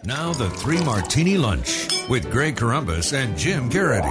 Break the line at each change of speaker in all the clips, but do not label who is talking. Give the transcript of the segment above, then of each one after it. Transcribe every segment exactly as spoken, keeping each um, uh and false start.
Now the Three Martini Lunch with Greg Corombos and Jim Garrity.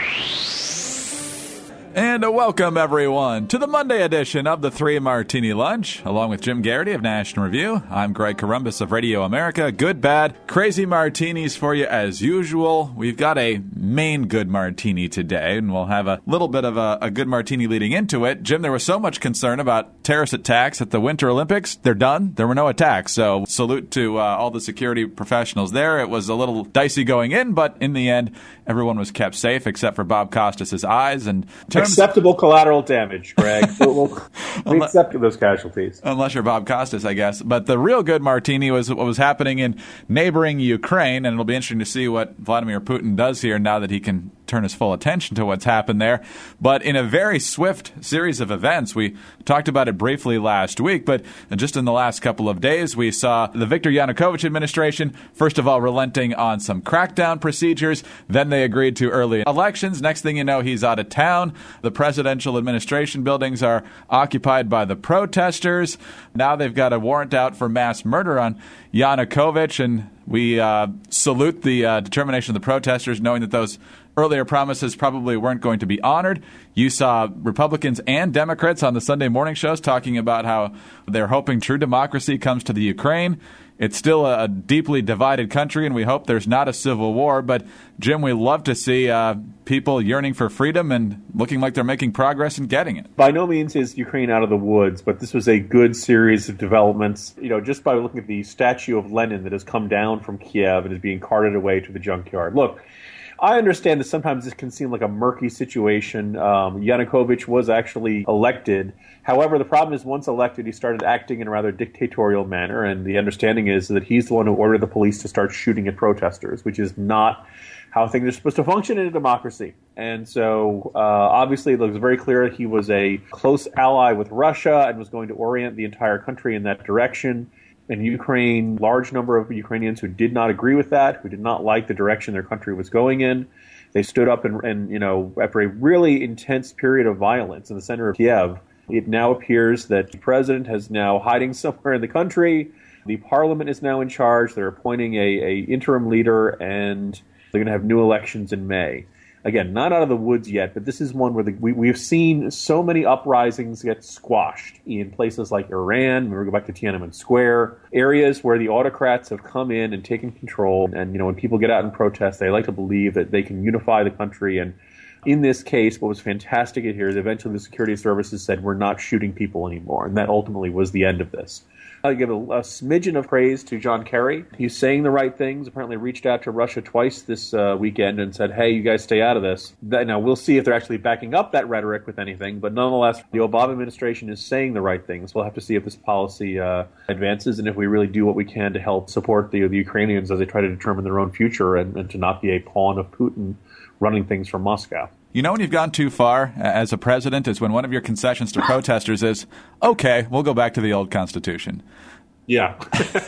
And a welcome, everyone, to the Monday edition of the Three Martini Lunch. Along with Jim Garrity of National Review, I'm Greg Corombos of Radio America. Good, bad, crazy martinis for you as usual. We've got a main good martini today, and we'll have a little bit of a, a good martini leading into it. Jim, there was so much concern about terrorist attacks at the Winter Olympics. They're done. There were no attacks, so salute to uh, all the security professionals there. It was a little dicey going in, but in the end, everyone was kept safe except for Bob Costas' eyes. And
acceptable collateral damage, Greg. we'll, we'll, we accept those casualties.
Unless you're Bob Costas, I guess. But the real good martini was what was happening in neighboring Ukraine, and it'll be interesting to see what Vladimir Putin does here now that he can turn his full attention to what's happened there. But in a very swift series of events, we talked about it briefly last week, but just in the last couple of days, we saw the Viktor Yanukovych administration, first of all, relenting on some crackdown procedures. Then they agreed to early elections. Next thing you know, he's out of town. The presidential administration buildings are occupied by the protesters. Now they've got a warrant out for mass murder on Yanukovych, and we uh, salute the uh, determination of the protesters, knowing that those earlier promises probably weren't going to be honored. You saw Republicans and Democrats on the Sunday morning shows talking about how they're hoping true democracy comes to the Ukraine. It's still a deeply divided country, and we hope there's not a civil war. But, Jim, we love to see uh, people yearning for freedom and looking like they're making progress in getting it.
By no means is Ukraine out of the woods, but this was a good series of developments. You know, just by looking at the statue of Lenin that has come down from Kiev and is being carted away to the junkyard. Look, I understand that sometimes this can seem like a murky situation. Um, Yanukovych was actually elected. However, the problem is once elected, he started acting in a rather dictatorial manner, and the understanding is that he's the one who ordered the police to start shooting at protesters, which is not how things are supposed to function in a democracy. And so, uh, obviously, it looks very clear he was a close ally with Russia and was going to orient the entire country in that direction. In Ukraine, large number of Ukrainians who did not agree with that, who did not like the direction their country was going in. They stood up and, and, you know, after a really intense period of violence in the center of Kiev, it now appears that the president is now hiding somewhere in the country. The parliament is now in charge. They're appointing a, a interim leader, and they're going to have new elections in May. Again, not out of the woods yet, but this is one where the, we, we've seen so many uprisings get squashed in places like Iran. We go back to Tiananmen Square, areas where the autocrats have come in and taken control. And, you know, when people get out and protest, they like to believe that they can unify the country. And in this case, what was fantastic here is eventually the security services said, we're not shooting people anymore. And that ultimately was the end of this. I give a, a smidgen of praise to John Kerry. He's saying the right things. Apparently reached out to Russia twice this uh, weekend and said, hey, you guys stay out of this. That, now, we'll see if they're actually backing up that rhetoric with anything. But nonetheless, the Obama administration is saying the right things. We'll have to see if this policy uh, advances and if we really do what we can to help support the, the Ukrainians as they try to determine their own future and, and to not be a pawn of Putin running things from Moscow.
You know when you've gone too far as a president is when one of your concessions to protesters is, okay, we'll go back to the old Constitution.
Yeah.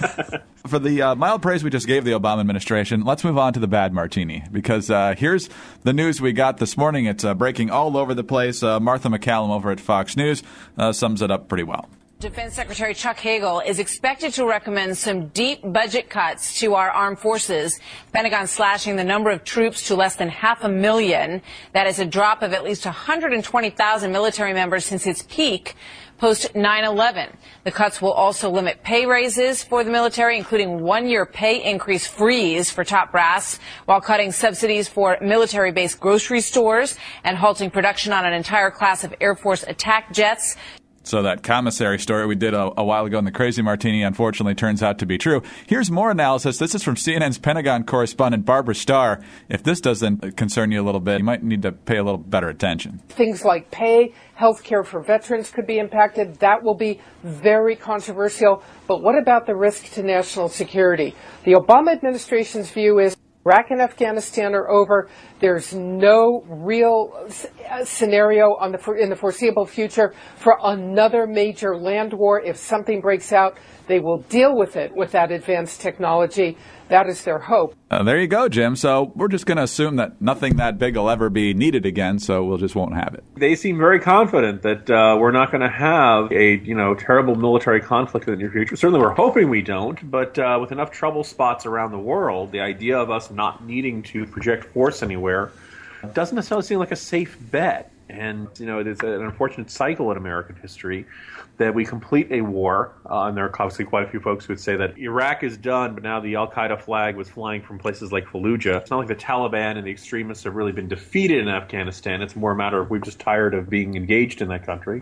For the uh, mild praise we just gave the Obama administration, let's move on to the bad martini, because uh, here's the news we got this morning. It's uh, breaking all over the place. Uh, Martha McCallum over at Fox News uh, sums it up pretty well.
Defense Secretary Chuck Hagel is expected to recommend some deep budget cuts to our armed forces. Pentagon slashing the number of troops to less than half a million. That is a drop of at least one hundred twenty thousand military members since its peak post nine eleven. The cuts will also limit pay raises for the military, including one-year pay increase freeze for top brass, while cutting subsidies for military-based grocery stores and halting production on an entire class of Air Force attack jets.
So that commissary story we did a, a while ago in the Crazy Martini unfortunately turns out to be true. Here's more analysis. This is from C N N's Pentagon correspondent Barbara Starr. If this doesn't concern you a little bit, you might need to pay a little better attention.
Things like pay, health care for veterans could be impacted. That will be very controversial. But what about the risk to national security? The Obama administration's view is Iraq and Afghanistan are over. There's no real scenario on the, in the foreseeable future for another major land war. If something breaks out, they will deal with it with that advanced technology. That is their hope.
Uh, there you go, Jim. So we're just going to assume that nothing that big will ever be needed again, so we'll just won't have it.
They seem very confident that uh, we're not going to have a you know terrible military conflict in the near future. Certainly we're hoping we don't, but uh, with enough trouble spots around the world, the idea of us not needing to project force anywhere doesn't necessarily seem like a safe bet. And, you know, it's an unfortunate cycle in American history that we complete a war, uh, and there are obviously quite a few folks who would say that Iraq is done, but now the al-Qaeda flag was flying from places like Fallujah. It's not like the Taliban and the extremists have really been defeated in Afghanistan. It's more a matter of we're just tired of being engaged in that country.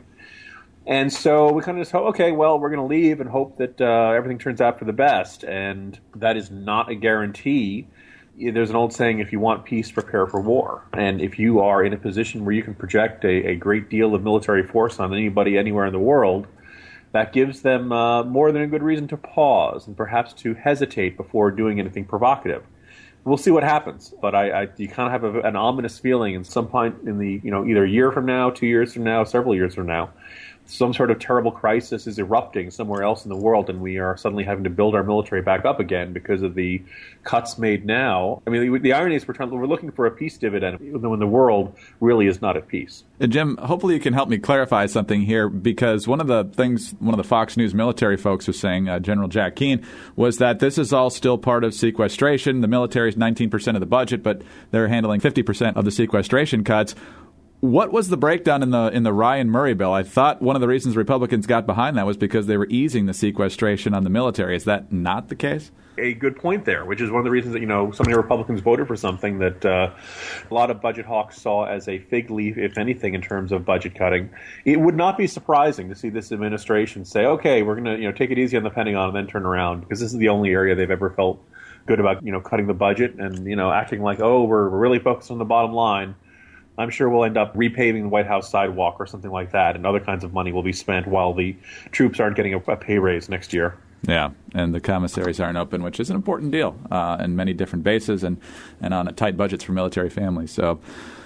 And so we kind of just hope, okay, well, we're going to leave and hope that uh, everything turns out for the best. And that is not a guarantee. There's an old saying, if you want peace, prepare for war. And if you are in a position where you can project a, a great deal of military force on anybody anywhere in the world, that gives them uh, more than a good reason to pause and perhaps to hesitate before doing anything provocative. We'll see what happens. But I, I you kind of have a, an ominous feeling in some point in the, you know, either a year from now, two years from now, several years from now, some sort of terrible crisis is erupting somewhere else in the world, and we are suddenly having to build our military back up again because of the cuts made now. I mean, the, the irony is we're, trying, we're looking for a peace dividend when the world really is not at peace.
And Jim, hopefully you can help me clarify something here, because one of the things one of the Fox News military folks was saying, uh, General Jack Keane, was that this is all still part of sequestration. The military is nineteen percent of the budget, but they're handling fifty percent of the sequestration cuts. What was the breakdown in the in the Ryan Murray bill? I thought one of the reasons Republicans got behind that was because they were easing the sequestration on the military. Is that not the case?
A good point there, which is one of the reasons that, you know, so many Republicans voted for something that uh, a lot of budget hawks saw as a fig leaf, if anything, in terms of budget cutting. It would not be surprising to see this administration say, okay, we're going to, you know, take it easy on the Pentagon and then turn around, because this is the only area they've ever felt good about, you know, cutting the budget and, you know, acting like, oh, we're, we're really focused on the bottom line. I'm sure we'll end up repaving the White House sidewalk or something like that, and other kinds of money will be spent while the troops aren't getting a, a pay raise next year.
Yeah, and the commissaries aren't open, which is an important deal uh, in many different bases and, and on tight budgets for military families. So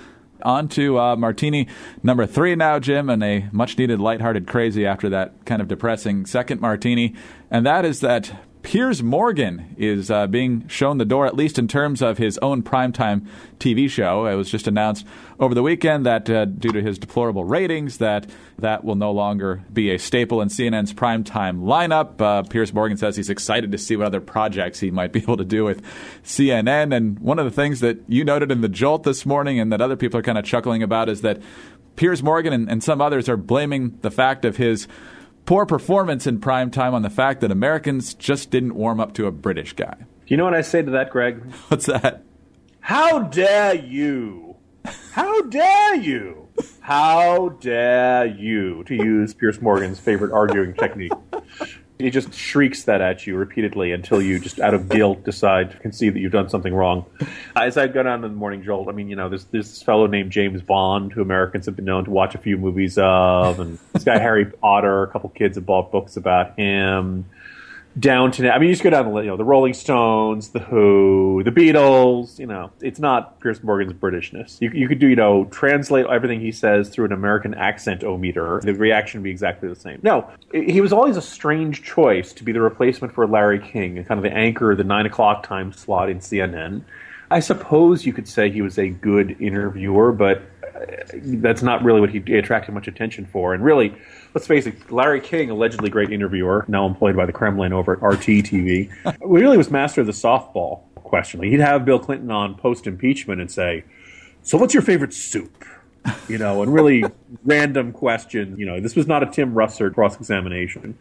on to uh, Martini number three now, Jim, and a much-needed lighthearted crazy after that kind of depressing second Martini, and that is that Piers Morgan is uh, being shown the door, at least in terms of his own primetime T V show. It was just announced over the weekend that uh, due to his deplorable ratings, that that will no longer be a staple in C N N's primetime lineup. Uh, Piers Morgan says he's excited to see what other projects he might be able to do with C N N. And one of the things that you noted in the Jolt this morning and that other people are kind of chuckling about is that Piers Morgan and, and some others are blaming the fact of his poor performance in prime time on the fact that Americans just didn't warm up to a British guy.
Do you know what I say to that, Greg?
What's that?
How dare you? How dare you? How dare you? To use Piers Morgan's favorite arguing technique. He just shrieks that at you repeatedly until you just out of guilt decide to concede that you've done something wrong. As I go down in the Morning Jolt, I mean, you know, there's, there's this fellow named James Bond who Americans have been known to watch a few movies of, and this guy Harry Potter, a couple kids have bought books about him. Down to, I mean, you just go down the, you know, the Rolling Stones, the Who, the Beatles, you know, it's not Piers Morgan's Britishness. You, you could do, you know, translate everything he says through an American accent-o-meter. The reaction would be exactly the same. No, he was always a strange choice to be the replacement for Larry King, kind of the anchor of the nine o'clock time slot in C N N. I suppose you could say he was a good interviewer, but that's not really what he attracted much attention for. And really, let's face it, Larry King, allegedly great interviewer, now employed by the Kremlin over at R T T V, really was master of the softball question. He'd have Bill Clinton on post-impeachment and say, so what's your favorite soup? You know, and really random questions. You know, this was not a Tim Russert cross-examination.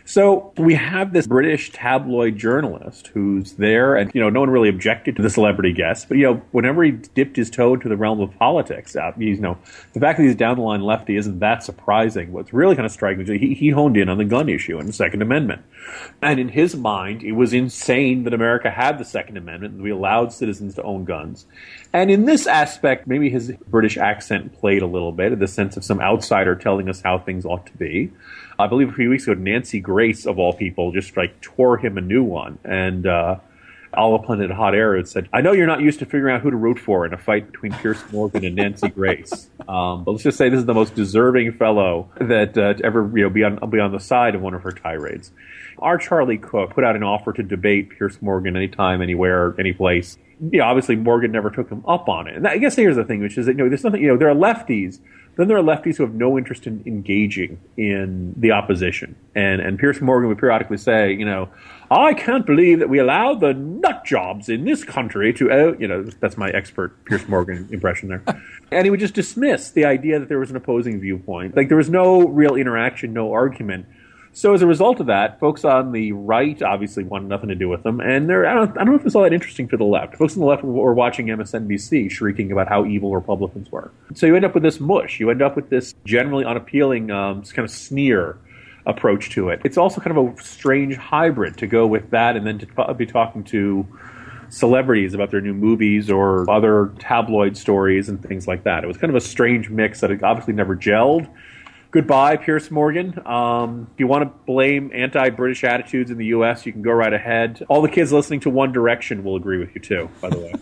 So we have this British tabloid journalist who's there, and, you know, no one really objected to the celebrity guest. But, you know, whenever he dipped his toe into the realm of politics, uh, you know, the fact that he's down the line lefty isn't that surprising. What's really kind of striking is he, he honed in on the gun issue and the Second Amendment. And in his mind, it was insane that America had the Second Amendment and we allowed citizens to own guns. And in this aspect, maybe his British accent played a little bit, in the sense of some outsider telling us how things ought to be. I believe a few weeks ago, Nancy Grace, of all people, just like tore him a new one. And uh, all up on it hot air, it said, I know you're not used to figuring out who to root for in a fight between Piers Morgan and Nancy Grace. Um, but let's just say this is the most deserving fellow that uh, to ever you know, be, on, be on the side of one of her tirades. Our Charlie Cook put out an offer to debate Piers Morgan anytime, anywhere, any place. You know, obviously Morgan never took him up on it. And I guess here's the thing, which is that, you know, there's nothing, you know, there are lefties, then there are lefties who have no interest in engaging in the opposition. And, and Piers Morgan would periodically say, you know, I can't believe that we allow the nut jobs in this country to, uh, you know, that's my expert Piers Morgan impression there. And he would just dismiss the idea that there was an opposing viewpoint. Like there was no real interaction, no argument. So as a result of that, folks on the right obviously wanted nothing to do with them, and they're, I don't, I don't know if it's all that interesting to the left. Folks on the left were watching M S N B C shrieking about how evil Republicans were. So you end up with this mush. You end up with this generally unappealing um, kind of sneer approach to it. It's also kind of a strange hybrid to go with that and then to be talking to celebrities about their new movies or other tabloid stories and things like that. It was kind of a strange mix that obviously never gelled. Goodbye, Piers Morgan. Um, if you want to blame anti-British attitudes in the U S, you can go right ahead. All the kids listening to One Direction will agree with you, too, by the way.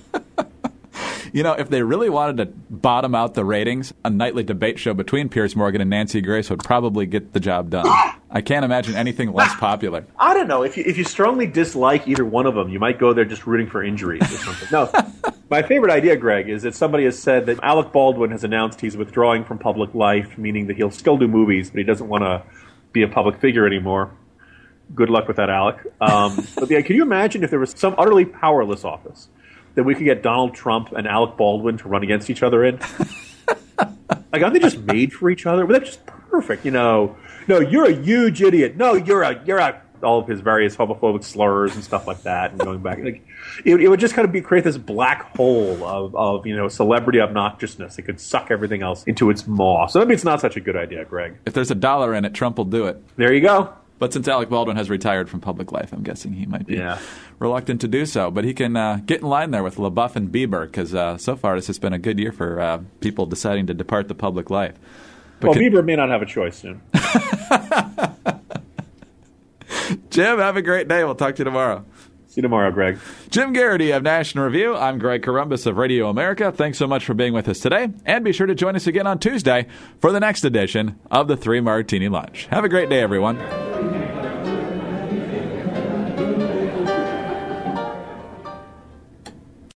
You know, if they really wanted to bottom out the ratings, a nightly debate show between Piers Morgan and Nancy Grace would probably get the job done. I can't imagine anything less popular.
I don't know. If you, if you strongly dislike either one of them, you might go there just rooting for injuries or something. No. My favorite idea, Greg, is that somebody has said that Alec Baldwin has announced he's withdrawing from public life, meaning that he'll still do movies, but he doesn't want to be a public figure anymore. Good luck with that, Alec. Um, but yeah, can you imagine if there was some utterly powerless office that we could get Donald Trump and Alec Baldwin to run against each other in? Like, aren't they just made for each other? Well, they're just perfect, you know. No, you're a huge idiot. No, you're a, you're a, all of his various homophobic slurs and stuff like that, and going back. Like, it, it would just kind of be create this black hole of, of, you know, celebrity obnoxiousness. It could suck everything else into its maw. So maybe it's not such a good idea, Greg.
If there's a dollar in it, Trump will do it.
There you go.
But since Alec Baldwin has retired from public life, I'm guessing he might be
yeah.
reluctant to do so. But he can uh, get in line there with LaBeouf and Bieber, because uh, so far this has been a good year for uh, people deciding to depart the public life. But
well,
can...
Bieber may not have a choice soon.
Jim, have a great day. We'll talk to you tomorrow.
See you tomorrow, Greg.
Jim Garrity of National Review. I'm Greg Corombos of Radio America. Thanks so much for being with us today. And be sure to join us again on Tuesday for the next edition of the Three Martini Lunch. Have a great day, everyone.